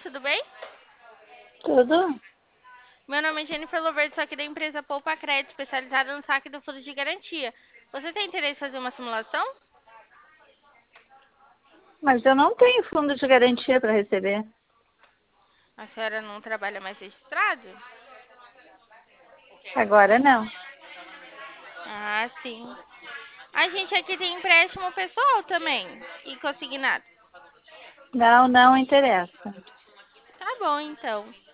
tudo bem? Tudo? Meu nome é Jennifer Louveira, sou aqui da empresa Poupa Crédito, especializada no saque do fundo de garantia. Você tem interesse em fazer uma simulação? Mas eu não tenho fundo de garantia para receber. A senhora não trabalha mais registrado? Agora não. Ah, sim. A gente aqui tem empréstimo pessoal também e consignado. Não interessa. Tá bom, então.